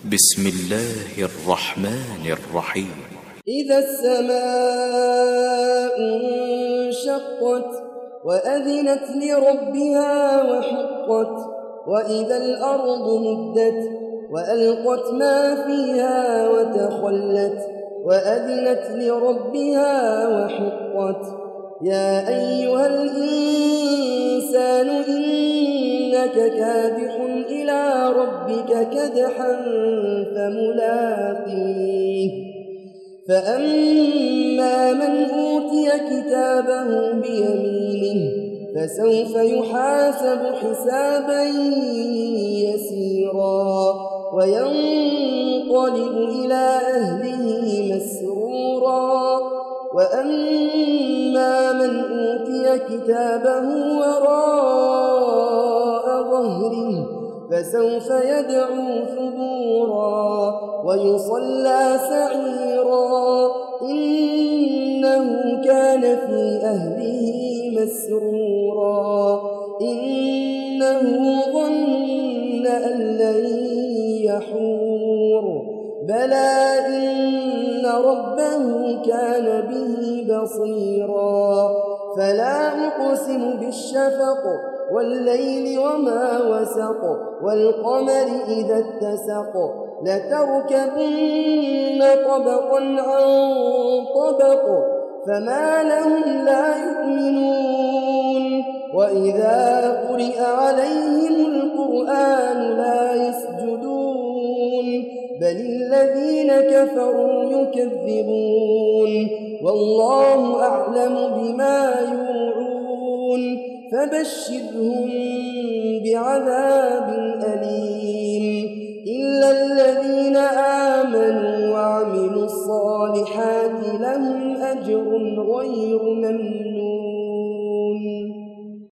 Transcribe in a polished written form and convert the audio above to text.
بسم الله الرحمن الرحيم. إذا السماء انشقت وأذنت لربها وحقت وإذا الأرض مدت وألقت ما فيها وتخلت وأذنت لربها وحقت يا أيها الإنسان إنك كادح إلى ربك كدحا فملاقيه فأما من أوتي كتابه بيمينه فسوف يحاسب حسابا يسيرا وينقلب إلى أهله مسرورا وأما من أوتي كتابه وراء ظهره فسوف يدعو ثبورا ويصلى سعيرا إنه كان في أهله مسرورا إنه ظن أن لن يحور بلى إن ربه كان به بصيرا فلا أقسم بالشفق والليل وما وسق والقمر إذا اتسق لتركبن طبقا عن طبق فما لهم لا يؤمنون وإذا قرئ عليهم القرآن لا يسجدون بل الذين كفروا يكذبون والله أعلم بما يوعون فبشرهم بعذاب أليم إلا الذين آمنوا وعملوا الصالحات لهم أجر غير ممنون